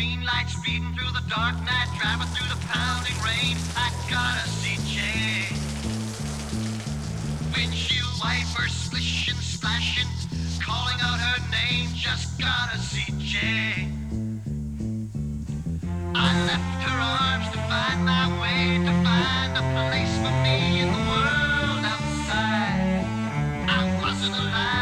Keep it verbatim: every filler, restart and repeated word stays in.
green lights speeding through the dark night, driving through the pounding rain. I gotta see Jane. Windshield wipers splishing, splashing, calling out her name. Just gotta see Jane. I left her arms to find my way, to find a place for me in the world outside. I wasn't alive.